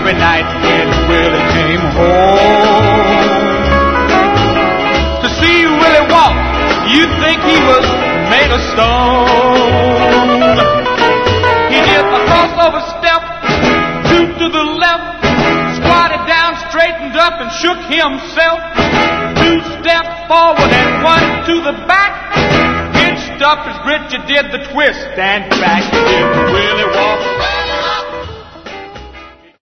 every night when Willie came home. To see Willie walk, you'd think he was made of stone. He did a crossover step, two to the left, squatted down, straightened up, and shook himself. Two steps forward and one to the back. Hitched up his grit, you did the twist and back. Did Willie walk?